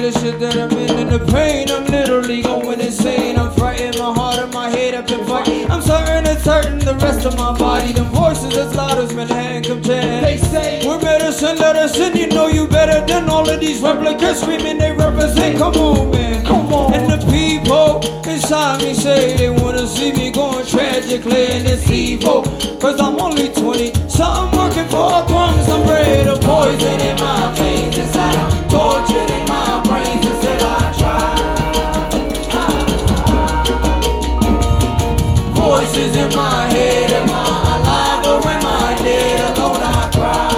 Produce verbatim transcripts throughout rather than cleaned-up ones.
the shit that I'm in and the pain. I'm literally going insane. I'm frightened, my heart and my head up in fight. I'm certain it's hurting the rest of my body. The voices as loud as Manhattan contend. They say we're medicine, medicine. You know you better than all of these replicants screaming they represent. Come on, man, come on. And the people inside me say they wanna see me going tragically, and it's evil. Cause I'm only twenty, so I'm working for crumbs. I'm ready to poison in my veins inside. I'm tortured in my brains until I try. Voices in my head, am I alive or am I dead? Alone I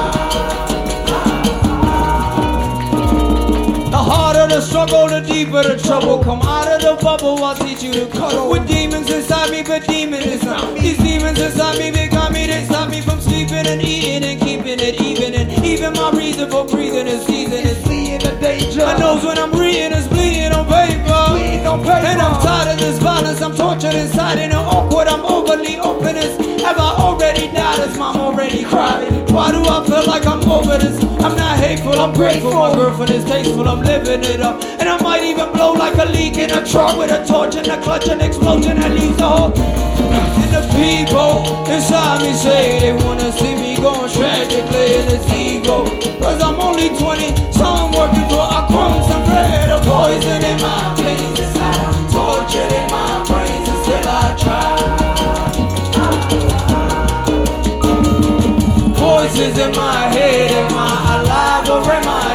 cry. The harder the struggle, the deeper the trouble. Come out of the bubble, I'll teach you to cuddle. With demons inside me, but demons inside me. These demons inside me, they got me, they stop me from sleeping and eating and keeping it even. And even my reason for breathing is season is fleeing the danger. I knows when I'm reading is bleeding on paper. Bleeding on paper. And I'm tired of this violence, I'm tortured inside and awkward. I'm overly open as have I already died? As mom already cried. Why do I feel like I'm over this? I'm not hateful, I'm grateful. My girlfriend is tasteful, I'm living it up. And I might even blow like a leak in a truck with a torch and a clutch and explosion that leaves the whole. And the people inside me say they wanna see me going tragically in it's ego. Cause I'm only twenty, so I'm working for a crumbs and bread. A poison in my veins inside, I'm tortured in my brains until I try. Voices in my head, am I alive or am I